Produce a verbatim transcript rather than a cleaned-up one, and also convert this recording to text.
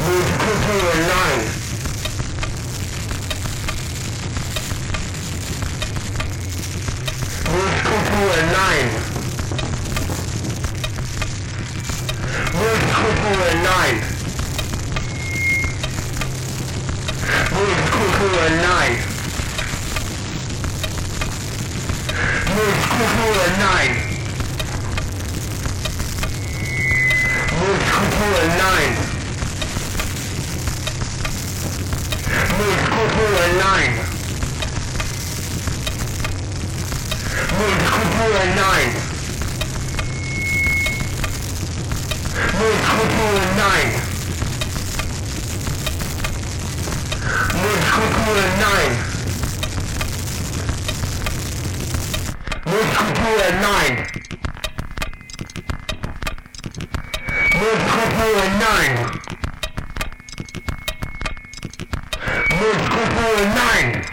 Multicultural nine. Multicultural nine. Multicultural nine. Multicultural nine. Multicultural nine. Multicultural nine. Multicultural nine. Multicultural nine. Multicultural nine. Multicultural nine. Multicultural nine. Multicultural nine. Multicultural nine.